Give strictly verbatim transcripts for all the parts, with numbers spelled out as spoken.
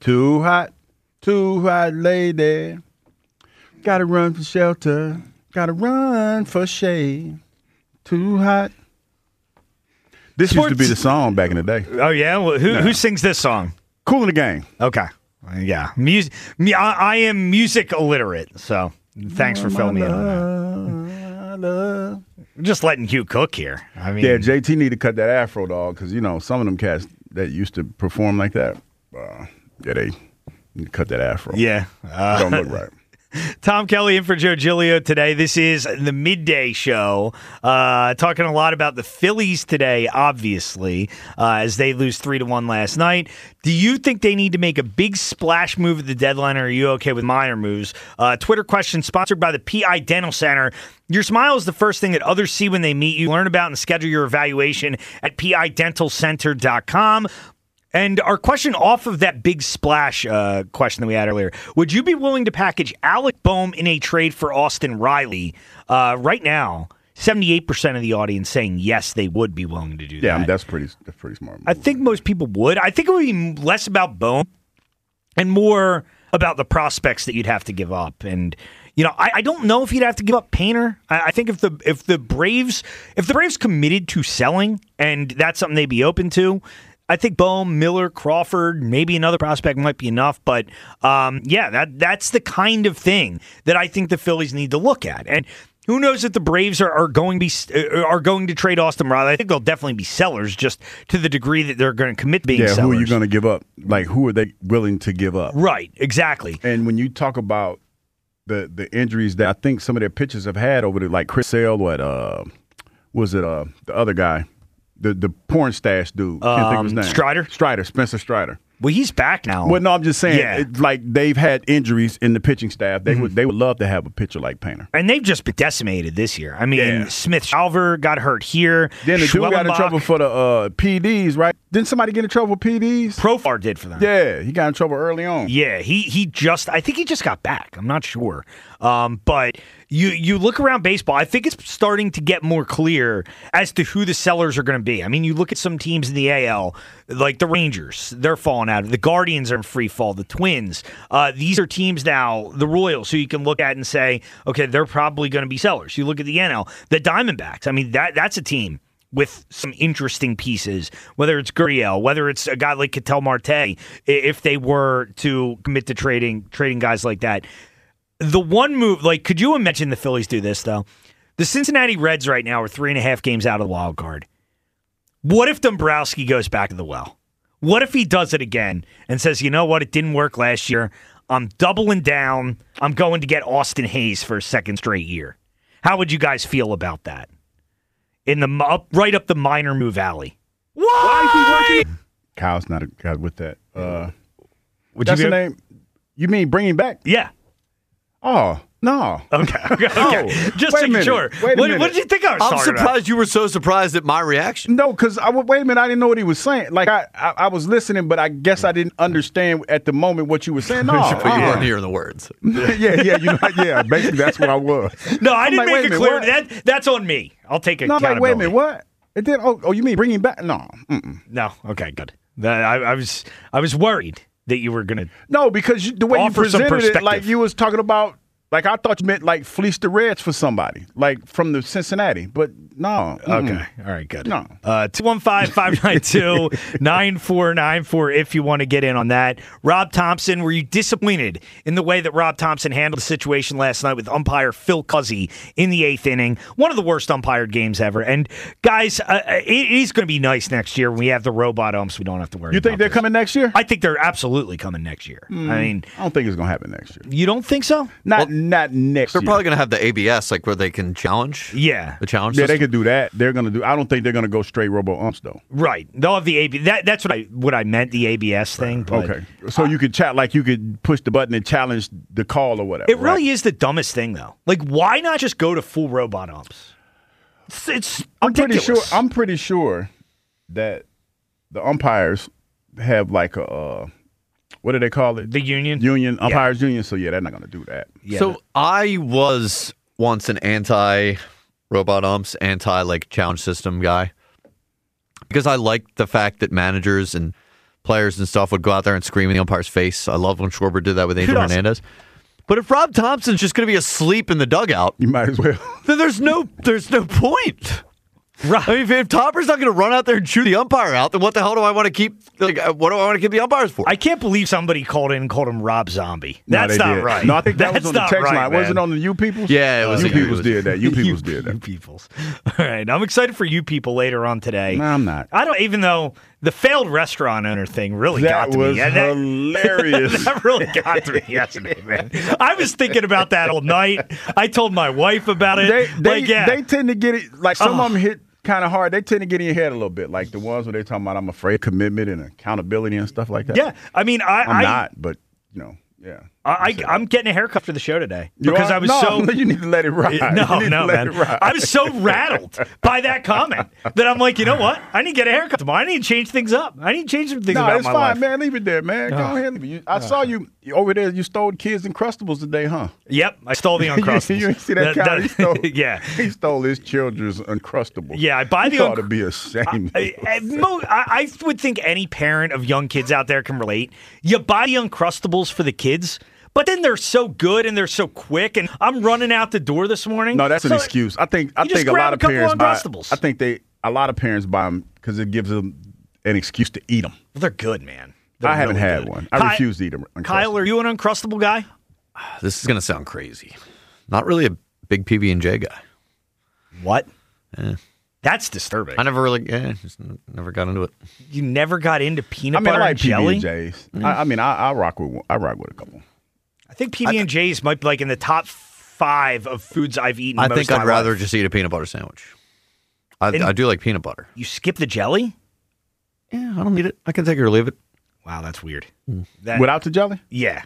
Too hot, too hot, lady. Gotta run for shelter. Gotta run for shade. Too hot. This Sports. used to be the song back in the day. Oh, yeah? Well, who, No. who sings this song? Cool in the Gang. Okay. Yeah. Music. I, I am music illiterate, so thanks for filling me in on that. Love. Just letting Hugh cook here. I mean, Yeah, J T need to cut that afro, dog, because, you know, some of them cats that used to perform like that, uh, yeah, they need to cut that afro. Yeah. Uh, Don't look right. Tom Kelly in for Joe Giglio today. This is the midday show. Uh, talking a lot about the Phillies today, obviously, uh, as they lose three to one last night. Do you think they need to make a big splash move at the deadline, or are you okay with minor moves? Uh, Twitter question sponsored by the P I Dental Center. Your smile is the first thing that others see when they meet you. Learn about and schedule your evaluation at P I dental center dot com. And our question off of that big splash uh, question that we had earlier, would you be willing to package Alec Bohm in a trade for Austin Riley? Uh, right now, seventy-eight percent of the audience saying yes, they would be willing to do Yeah, that. that's pretty that's pretty smart. I think most people would. I think it would be less about Bohm and more about the prospects that you'd have to give up. And you know, I, I don't know if you'd have to give up Painter. I, I think if the if the Braves if the Braves committed to selling, and that's something they'd be open to, I think Bohm, Miller, Crawford, maybe another prospect might be enough. But um, yeah, that that's the kind of thing that I think the Phillies need to look at. And who knows if the Braves are, are going to be are going to trade Austin Riley? I think they'll definitely be sellers, just to the degree that they're going to commit to being yeah, sellers. who are you going to give up? Like, who are they willing to give up? Right, exactly. And when you talk about the the injuries that I think some of their pitchers have had over the, like Chris Sale, what uh, was it uh, the other guy? The the porn stash dude. Can't think of his Um, name. Strider? Strider. Spencer Strider. Well, he's back now. Well, no, I'm just saying, Yeah. it, like, they've had injuries in the pitching staff. They Mm-hmm. would they would love to have a pitcher like Painter. And they've just been decimated this year. I mean, Yeah. Smith Shalver got hurt here. Then the dude got in Schwellenbach- trouble for the uh, P Ds, right? Didn't somebody get in trouble with P Ds? Profar did for them. Yeah, he got in trouble early on. Yeah, he he just I think he just got back. I'm not sure. Um, but you you look around baseball, I think it's starting to get more clear as to who the sellers are going to be. I mean, you look at some teams in the A L, like the Rangers, they're falling out. The Guardians are in free fall. The Twins. Uh, these are teams now, the Royals, who you can look at and say, okay, they're probably going to be sellers. You look at the N L, the Diamondbacks. I mean, that that's a team with some interesting pieces, whether it's Gurriel, whether it's a guy like Ketel Marte, if they were to commit to trading trading guys like that. The one move, like, could you imagine the Phillies do this, though? The Cincinnati Reds right now are three and a half games out of the wild card. What if Dombrowski goes back to the well? What if he does it again and says, you know what, it didn't work last year. I'm doubling down. I'm going to get Austin Hayes for a second straight year. How would you guys feel about that? In the up, right up the minor move alley. Why is he working? Kyle's not a guy with that. Uh, Would that's you the be- name. You mean bringing back? Yeah. Oh, no. Okay. Okay. okay. Oh, Just wait a making minute. sure. Wait a What, minute. what did you think I was I'm talking about? surprised you were so surprised at my reaction. No, because I would wait a minute. I didn't know what he was saying. Like I, I, I was listening, but I guess I didn't understand at the moment what you were saying. No, But you uh-uh. weren't hearing the words. yeah, yeah, you know, yeah. Basically, that's what I was. No, I I'm didn't like, wait make a it minute, clear. what? That that's on me. I'll take No, I'm like, accountability. wait a minute, what? It did. Oh, oh, you mean bringing back? No, mm-mm. No. Okay. Good. That, I, I was I was worried that you were gonna. no, because you, the way you Offer some presented it, perspective. like you was talking about. Like, I thought you meant, like, fleece the Reds for somebody, like, from the Cincinnati. But, no. mm-mm. Okay. All right. Good. No. Uh, two one five, five nine two, nine four nine four if you want to get in on that. Rob Thompson, were you disappointed in the way that Rob Thompson handled the situation last night with umpire Phil Cuzzy in the eighth inning? One of the worst umpired games ever. And, guys, uh, it, it is going to be nice next year when we have the robot umps. We don't have to worry You about think they're this. coming next year? I think they're absolutely coming next year. I mean, I don't think it's going to happen next year. you don't think so? Not not next They're year. probably going to have the A B S, like where they can challenge. Yeah. The challenge Yeah, they system. could do that. They're going to do. I don't think they're going to go straight robo umps, though. Right. They'll have the A B. That, that's what I what I meant, the A B S thing. But Okay. So you could chat, like, you could push the button and challenge the call or whatever. it really right? is the dumbest thing, though. Like, why not just go to full robot umps? It's, it's I'm pretty sure. ridiculous. I'm pretty sure that the umpires have, like, a, uh, what do they call it? the union. Union, umpires union. So, yeah, they're not going to do that. Yeah. So I was once an anti robot umps, anti like challenge system guy because I liked the fact that managers and players and stuff would go out there and scream in the umpire's face. I love when Schwarber did that with Angel doesn't? Hernandez. But if Rob Thompson's just going to be asleep in the dugout, You might as well. then there's no there's no point. Right. I mean, if, if Topper's not going to run out there and chew the umpire out, then what the hell do I want to keep? Like, uh, what do I want to keep the umpires for? I can't believe somebody called in and called him Rob Zombie. No, That's they not did. right. No, I think that That's was on the not text right, line. Was man. it on the You Peoples? Yeah, it was You the- it Peoples was- did that. You Peoples did You that. peoples. All right. I'm excited for you people later on today. No, I'm not. I don't, even though the failed restaurant owner thing really got That to was me. And that- hilarious. That really got to me yesterday, man. I was thinking about that all night. I told my wife about it. they they, like, yeah. they tend to get it like some Oh. of them hit kind of hard. They tend to get in your head a little bit, like the ones where they're talking about I'm afraid of commitment and accountability and stuff like that. yeah. I mean, I, I'm I, not, but you know, yeah. I, I, I'm getting a haircut for the show today You because are? I was no, so. you need to let it ride. No, You need no, to let man. it ride. I was so rattled by that comment that I'm like, you know what? I need to get a haircut tomorrow. I need to change things up. I need to change some things No, about it's my fine, life. man. Leave it there, man. Go ahead. Leave it. You, I saw you you over there. You stole kids and Uncrustables today, huh? Yep, I stole the you, Uncrustables. you ain't see that guy? He stole, yeah, he stole his children's Uncrustables. yeah. I buy He the ought Unc- to be ashamed. I, I, mo- I I would think any parent of young kids out there can relate. You buy the Uncrustables for the kids, but then they're so good and they're so quick. And I'm running out the door this morning. No, that's an So excuse. I think I you just think a grab lot a of couple parents buy. Uncrustables. I think they a lot of parents buy them because it gives them an excuse to eat them. They're good, man. They're I haven't really had good. one. I Ky- refuse to eat them. Kyle, are you an Uncrustable guy? This is going to sound crazy. Not really a big P B and J guy. What? Eh. That's disturbing. I never really, yeah, just n- never got into it. You never got into peanut I mean, butter I like and jelly? P B and J's. I, I mean, I, I rock with one- I rock with a couple. I think P B and J's might be like in the top five of foods I've eaten. I most think of I'd my rather life. just eat a peanut butter sandwich. I, And- I do like peanut butter. You skip the jelly? Yeah, I don't need it. I can take it or leave it. Wow, that's weird. Hmm. That, Without the jelly, yeah,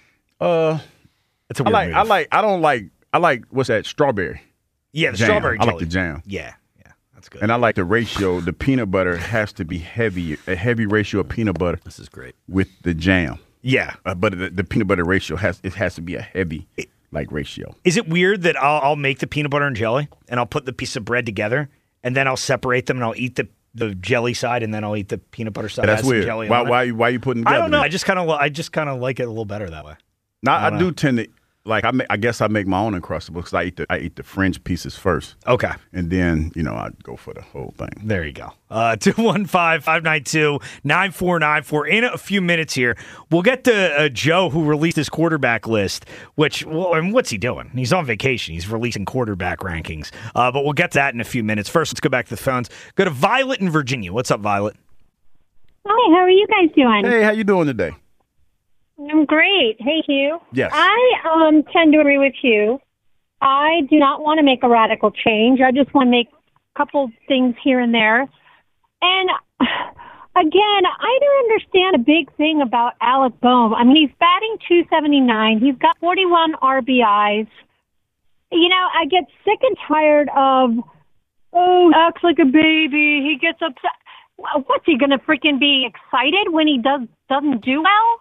uh, that's a I weird like move. I like I don't like I like what's that strawberry yeah, the jam. strawberry I jelly. like the jam, Yeah, yeah, that's good. and I like the ratio. The peanut butter has to be heavy, a heavy ratio of peanut butter This is great. with the jam. yeah. Uh, but the, the peanut butter ratio has it has to be a heavy like ratio. Is it weird that I'll, I'll make the peanut butter and jelly and I'll put the piece of bread together and then I'll separate them and I'll eat the, the jelly side and then I'll eat the peanut butter side. Yeah, that's Has some weird. Jelly Why on it. why why you putting? I Together don't know. then? I just kind of I just kind of like it a little better that way. Now, I, don't do know. tend to like. I make, I guess I make my own Uncrustables because I eat the I eat the fringe pieces first, Okay. and then you know I go for the whole thing. There you go. Uh, two one five, five nine two, nine four nine four. In a few minutes here, we'll get to uh, Joe, who released his quarterback list, which, well, I mean, what's he doing? He's on vacation. He's releasing quarterback rankings. Uh, but we'll get to that in a few minutes. First, let's go back to the phones. Go to Violet in Virginia. What's up, Violet? Hi, how are you guys doing? Hey, how you doing today? I'm great. Hey, Hugh. Yes. I um, tend to agree with you. I do not want to make a radical change. I just want to make a couple things here and there. And again, I don't understand a big thing about Alec Boehm. I mean, he's batting two seventy-nine. He's got forty-one R B Is. You know, I get sick and tired of, oh, he acts like a baby. He gets upset. What's he going to freaking be excited when he does doesn't do well?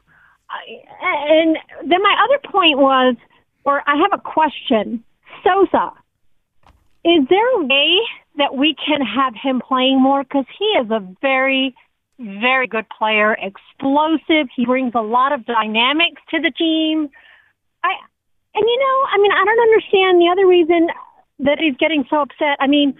I- And then my other point was, or I have a question. Sosa, is there a way that we can have him playing more? Because he is a very, very good player, explosive. He brings a lot of dynamics to the team. I, and you know, I mean, I don't understand the other reason that he's getting so upset. I mean,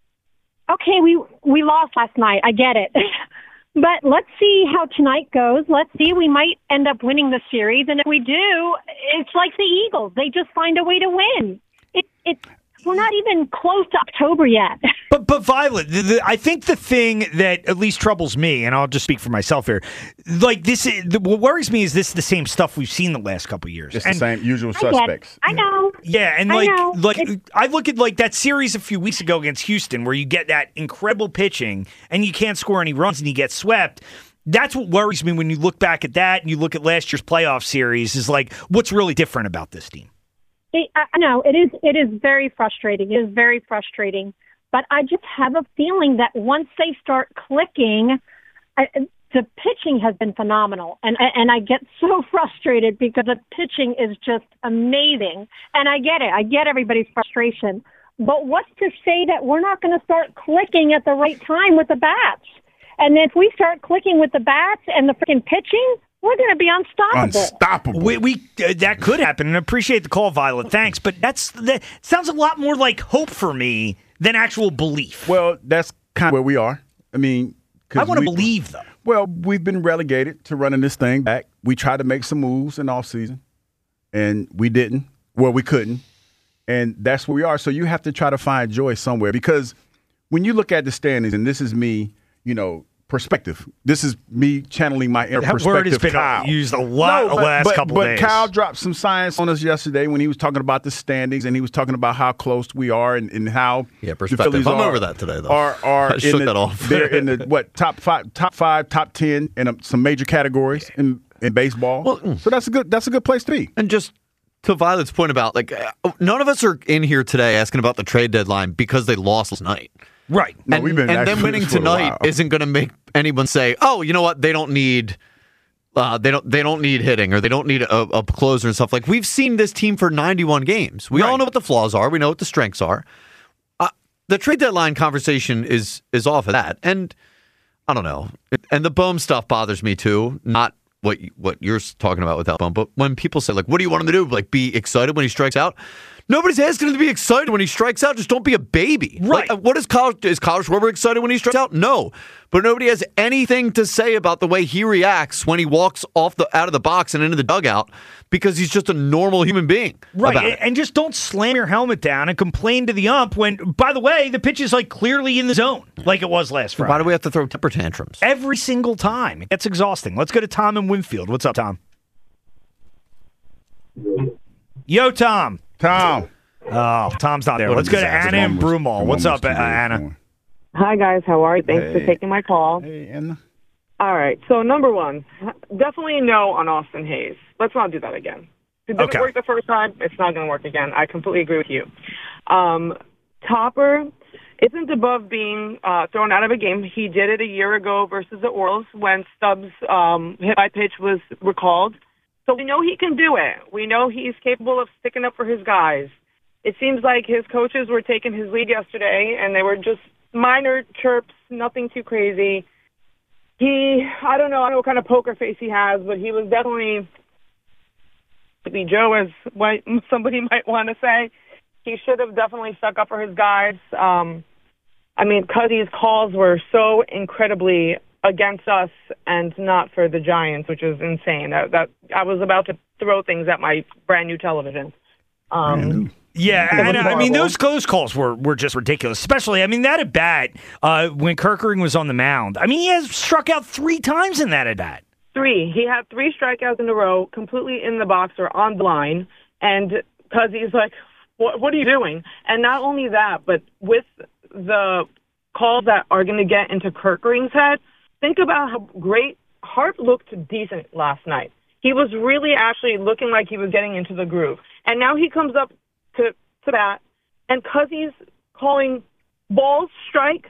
okay, we we lost last night. I get it. But let's see how tonight goes. Let's see. We might end up winning the series. And if we do, it's like the Eagles. They just find a way to win. It, it, we're not even close to October yet. But but Violet, the, the, I think the thing that at least troubles me, and I'll just speak for myself here, like this, is, the, what worries me is this is the same stuff we've seen the last couple of years. It's And- the same usual I get it. suspects. I know. Yeah, and I like know. like It's- I look at like that series a few weeks ago against Houston where you get that incredible pitching and you can't score any runs and you get swept. That's what worries me when you look back at that and you look at last year's playoff series is like what's really different about this team. It, I know it is. It is very frustrating. It is very frustrating. But I just have a feeling that once they start clicking, I, the pitching has been phenomenal, and and I get so frustrated because the pitching is just amazing. And I get it. I get everybody's frustration. But what's to say that we're not going to start clicking at the right time with the bats? And if we start clicking with the bats and the freaking pitching, we're going to be unstoppable. Unstoppable. We, we uh, that could happen, and I appreciate the call, Violet. Thanks, but that's that sounds a lot more like hope for me than actual belief. Well, that's kind of where we are. I mean, I want to we- believe, though. Well, we've been relegated to running this thing back. We tried to make some moves in off season, and we didn't. Well, we couldn't, and that's where we are. So you have to try to find joy somewhere, because when you look at the standings, and this is me, you know, perspective. This is me channeling my inner That perspective. word has been Kyle. used a lot No, the but, last but, couple but days. Kyle dropped some science on us yesterday when he was talking about the standings, and he was talking about how close we are and, and how Yeah, the perspective. Phillies I'm are, over that today, though. Are, are I in shook the, that off. They're in the what top five, top five, top ten in um, some major categories in, in baseball. Well, so that's a good that's a good place to be. And just to Violet's point about, like, uh, none of us are in here today asking about the trade deadline because they lost last night. Right. No, and we've been and asking them winning this for a tonight while. isn't going to make anyone say, "Oh, you know what? They don't need, uh, they don't, they don't need hitting, or they don't need a, a closer and stuff." Like, we've seen this team for ninety-one games. We all Right. know what the flaws are. We know what the strengths are. Uh, the trade deadline conversation is is off of that, and I don't know. And the Bohm stuff bothers me too. Not what you- what you're talking about with that Bohm, but when people say, like, "What do you want him to do?" Like, be excited when he strikes out. Nobody's asking him to be excited when he strikes out. Just don't be a baby. Right. Like, what is Kyle? Is Kyle Schwarber excited when he strikes out? No. But nobody has anything to say about the way he reacts when he walks off the out of the box and into the dugout, because he's just a normal human being. Right, about and, it. and just don't slam your helmet down and complain to the ump when, by the way, the pitch is like clearly in the zone, like it was last Friday. Why do we have to throw temper tantrums? Every single time. It gets exhausting. Let's go to Tom in Winfield. What's up, Tom? Yo, Tom. Tom. Oh, Tom's not there. Let's go to Anna in Broomall. What's up, uh, Anna? Hi, guys. How are you? Thanks for Hey. taking my call. Hey, Anna. All right. So, number one, definitely no on Austin Hayes. Let's not do that again. It didn't Okay. work the first time. It's not going to work again. I completely agree with you. Um, Topper isn't above being uh, thrown out of a game. He did it a year ago versus the Orioles when Stubbs' um, hit by pitch was recalled. So we know he can do it. We know he's capable of sticking up for his guys. It seems like his coaches were taking his lead yesterday, and they were just minor chirps, nothing too crazy. He, I don't know, I don't know what kind of poker face he has, but he was definitely, maybe Joe, as what somebody might want to say. He should have definitely stuck up for his guys. Um, I mean, Cuddy's calls were so incredibly against us and not for the Giants, which is insane. That, that I was about to throw things at my brand new television. Um, Yeah, It was and I mean horrible. those close calls were, were just ridiculous. Especially, I mean that at bat uh, when Kerkering was on the mound. I mean he has struck out three times in that at bat. Three. He had three strikeouts in a row, completely in the box or on the line, and Cuddy's like, what, what are you doing? And not only that, but with the calls that are going to get into Kerkering's head, think about how great Hart looked decent last night. He was really actually looking like he was getting into the groove. And now he comes up to, to that, and Cuddy's calling balls strikes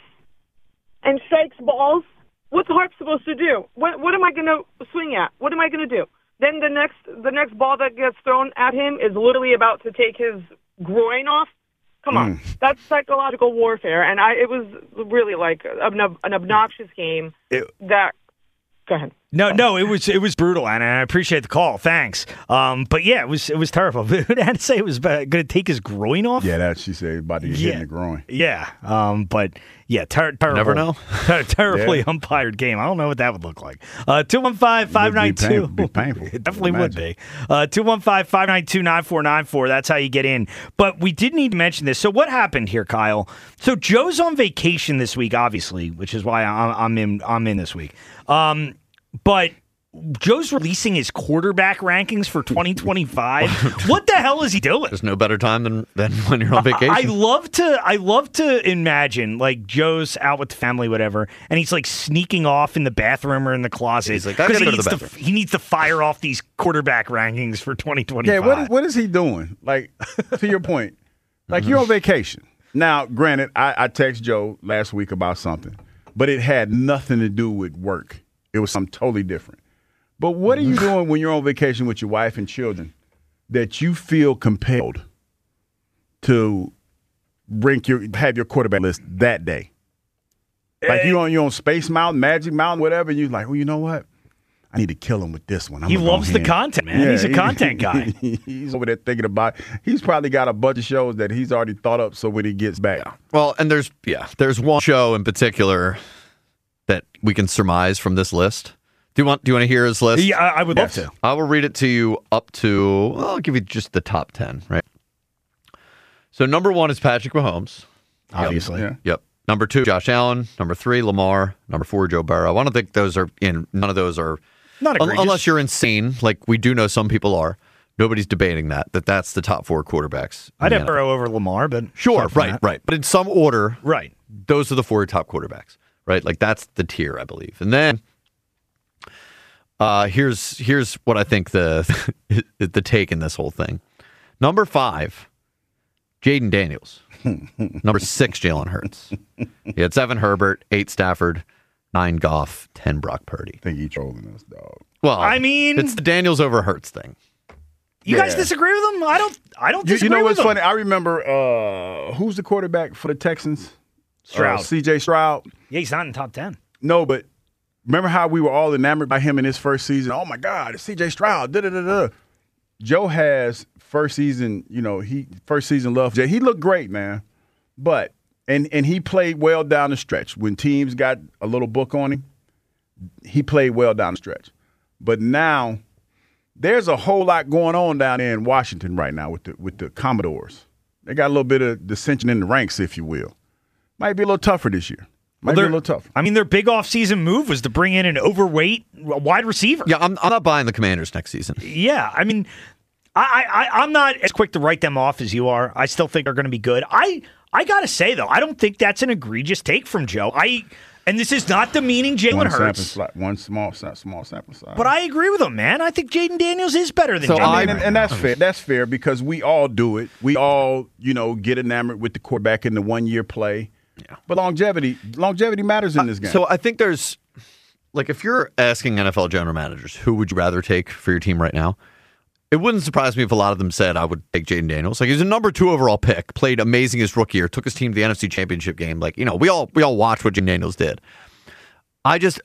and strikes balls. What's Hart supposed to do? What, what am I going to swing at? What am I going to do? Then the next the next ball that gets thrown at him is literally about to take his groin off. Come on, that's psychological warfare, and I it was really like an, an obnoxious game. It- that go ahead. No, no, it was it was brutal, Anna. And I appreciate the call. Thanks. Um, but yeah, it was it was terrible. But I had to say it was going to take his groin off. Yeah, that she said about to get hit in the groin. Yeah, um, but yeah, ter- terrible. Never know. ter- terribly Yeah. umpired game. I don't know what that would look like. Uh, two one five, five nine two. It'd be painful. It definitely would Imagine. be. Uh, two one five, five nine two, nine four nine four. That's how you get in. But we did need to mention this. So what happened here, Kyle? So Joe's on vacation this week, obviously, which is why I'm, I'm in. I'm in this week. Um, but Joe's releasing his quarterback rankings for twenty twenty-five. What the hell is he doing? There's no better time than, than when you're on vacation. I love to I love to imagine like Joe's out with the family, whatever, and he's like sneaking off in the bathroom or in the closet. He's like, "I 'cause gotta he go to the needs bathroom." he needs to fire off these quarterback rankings for twenty twenty-five. Yeah, what, what is he doing? Like, to your point, like you're on vacation. Now, granted, I, I texted Joe last week about something, but it had nothing to do with work. It was something totally different. But what are you doing when you're on vacation with your wife and children that you feel compelled to rank your have your quarterback list that day? Like you on you on Space Mountain, Magic Mountain, whatever. You like, well, you know what? I need to kill him with this one. I'm he gonna go loves the ahead. content, man. Yeah, he's a he- content guy. He's over there thinking about. He's probably got a bunch of shows that he's already thought up. So when he gets back, Well, and there's yeah, there's one show in particular that we can surmise from this list. Do you want do you want to hear his list? Yeah, I, I would Yes. love to. I will read it to you up to, well, I'll give you just the top ten, right? So number one is Patrick Mahomes. Obviously. yeah. Yep. Number two, Josh Allen. Number three, Lamar. Number four, Joe Burrow. I don't think those are in, none of those are, Not un- egregious. unless you're insane, like we do know some people are. Nobody's debating that, that that's the top four quarterbacks. in I'd the have N F L. Burrow over Lamar, but Sure, aside from right, that- right. But in some order, right. those are the four top quarterbacks, right? Like that's the tier, I believe. And then uh, here's here's what I think the the take in this whole thing. Number five, Jaden Daniels. Number six, Jalen Hurts. He had seven Herbert, eight Stafford, nine Goff, ten Brock Purdy. I think he trolling us, dog. Well, I mean- it's the Daniels over Hurts thing. You guys Yeah. disagree with him? I don't. I don't You, you disagree know with what's him. funny? I remember uh, who's the quarterback for the Texans? Stroud. Uh, C J Stroud. Yeah, he's not in top ten. No, but remember how we were all enamored by him in his first season? Oh my God, it's C J Stroud. Da da da da. Joe has first season. You know, he first season love. He looked great, man. But and and he played well down the stretch when teams got a little book on him. He played well down the stretch. But now there's a whole lot going on down there in Washington right now with the with the Commodores. They got a little bit of dissension in the ranks, if you will. Might be a little tougher this year. Might be a they're- little tougher. I mean, their big offseason move was to bring in an overweight wide receiver. Yeah, I'm, I'm not buying the Commanders next season. Yeah, I mean, I, I, I'm not as quick to write them off as you are. I still think they're going to be good. I, I gotta say though, I don't think that's an egregious take from Joe. I, and this is not demeaning Jalen One sample Hurts, sli- one small sa- small sample size. but I agree with him, man. I think Jaden Daniels is better than So Jalen. I mean, I- and, and that's fair. That's fair because we all do it. We all, you know, get enamored with the quarterback in the one year play. Yeah. But longevity, longevity matters in this game. So I think there's, like, if you're asking N F L general managers, who would you rather take for your team right now? It wouldn't surprise me if a lot of them said I would take Jaden Daniels. Like, he's a number two overall pick, played amazing his rookie year, took his team to the N F C Championship game. Like, you know, we all we all watched what Jaden Daniels did. I just,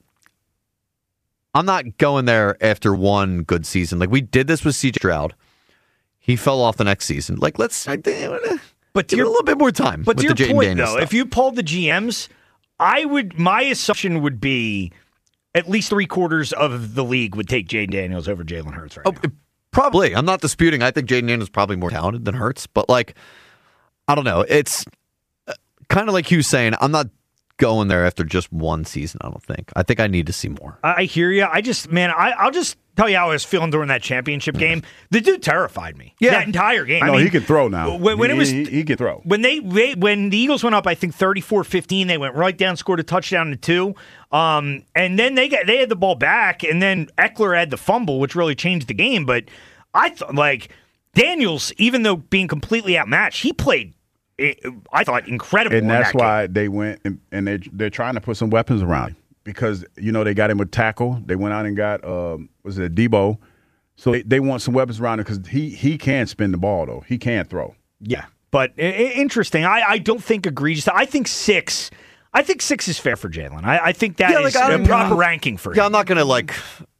I'm not going there after one good season. Like, we did this with C J Stroud. He fell off the next season. Like, let's I, But to give it your- a little bit more time. But to with your the Jaden point, Daniels though, stuff. if you polled the G Ms, I would. My assumption would be at least three quarters of the league would take Jaden Daniels over Jalen Hurts right Oh, now. it- probably. I'm not disputing. I think Jaden Daniels is probably more talented than Hurts, but like, I don't know. It's kind of like Hugh saying, I'm not going there after just one season. I don't think. I think I need to see more. I I hear you. I just, man, I, I'll just tell you how I was feeling during that championship game. The dude terrified me. Yeah. That entire game. no, I mean, he can throw now. When, when he, it was he, he can throw. when they, they when the Eagles went up, I think thirty-four fifteen, they went right down, scored a touchdown to two. Um, and then they got they had the ball back, and then Eckler had the fumble, which really changed the game. But I thought like Daniels, even though being completely outmatched, he played. I thought incredible. And in that's that game. why they went and, and they they're trying to put some weapons around him because you know they got him a tackle. They went out and got um, was it Debo? So they, they want some weapons around him because he he can spin the ball though. He can throw. Yeah, but I- I- interesting. I, I don't think egregious. I think six. I think six is fair for Jalen. I, I think that Yeah, is like, I a don't- proper ranking for Yeah, him. I'm not gonna like.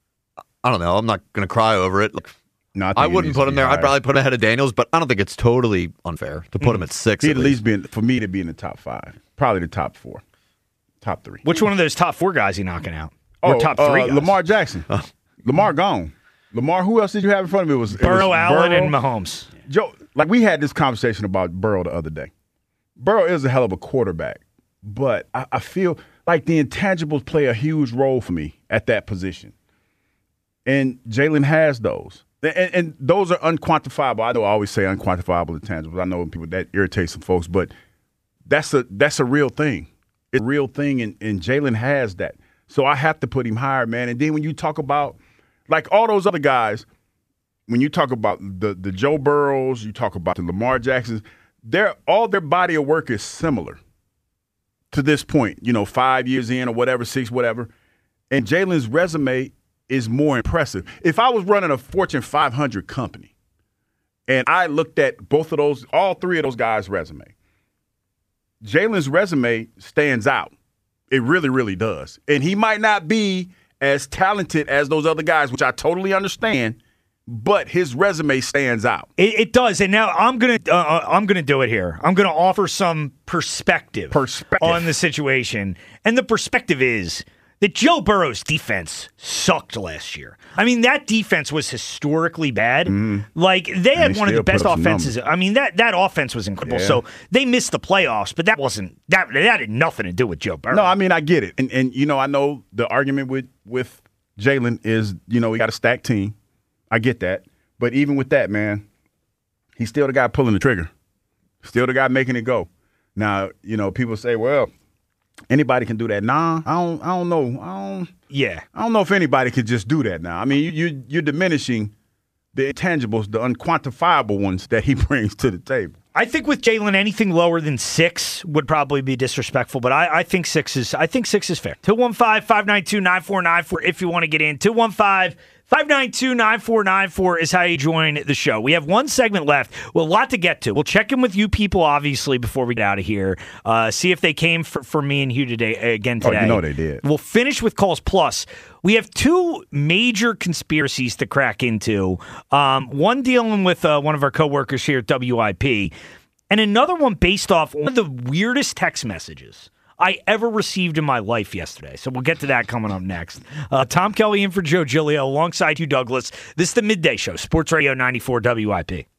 I don't know. I'm not gonna cry over it. Like, No, I think he wouldn't needs put to him be there. I'd higher. probably put him ahead of Daniels, but I don't think it's totally unfair to put him at six. He'd at at least be in, for me to be in the top five, probably the top four, top three. Which one of those top four guys he knocking out? Or Oh, top uh, three guys? Lamar Jackson. Lamar gone. Lamar. Who else did you have in front of me? It was it Burrow, was Allen, Burrow. and Mahomes. Joe, like we had this conversation about Burrow the other day. Burrow is a hell of a quarterback, but I, I feel like the intangibles play a huge role for me at that position. And Jalen has those. And, and those are unquantifiable. I know I always say unquantifiable intangibles. I know people that irritates some folks, but that's a that's a real thing. It's a real thing, and, and Jalen has that. So I have to put him higher, man. And then when you talk about, like all those other guys, when you talk about the the Joe Burrows, you talk about the Lamar Jacksons, they're all their body of work is similar to this point. You know, five years in or whatever, six, whatever. And Jalen's resume is more impressive. If I was running a Fortune five hundred company and I looked at both of those, all three of those guys' resume, Jalen's resume stands out. It really, really does. And he might not be as talented as those other guys, which I totally understand, but his resume stands out. It, it does, and now I'm gonna uh, I'm gonna do it here. I'm gonna offer some perspective, Perspective. on the situation, and the perspective is that Joe Burrow's defense sucked last year. I mean, that defense was historically bad. Mm. Like, they had they one of the still put best up some offenses. numbers. I mean, that, that offense was incredible. Yeah. So they missed the playoffs, but that wasn't that that had nothing to do with Joe Burrow. No, I mean, I get it. And, and you know, I know the argument with, with Jalen is, you know, we got a stacked team. I get that. But even with that, man, he's still the guy pulling the trigger. Still the guy making it go. Now, you know, people say, well, anybody can do that. Nah, I don't I don't know. I don't Yeah. I don't know if anybody could just do that now. I mean, you, you you're diminishing the intangibles, the unquantifiable ones that he brings to the table. I think with Jalen, anything lower than six would probably be disrespectful, but I, I think six is I think six is fair. two one five, five nine two, nine four nine four if you want to get in. two one five, five nine two, nine four nine four is how you join the show. We have one segment left. Well, a lot to get to. We'll check in with you people, obviously, before we get out of here. Uh, see if they came for, for me and Hugh today again today. Oh, you know they did. We'll finish with calls plus. We have two major conspiracies to crack into. Um, one dealing with uh, one of our coworkers here at W I P, and another one based off one of the weirdest text messages I ever received in my life yesterday. So we'll get to that coming up next. Uh, Tom Kelly in for Joe Giglio alongside Hugh Douglas. This is the Midday Show, Sports Radio ninety-four W I P.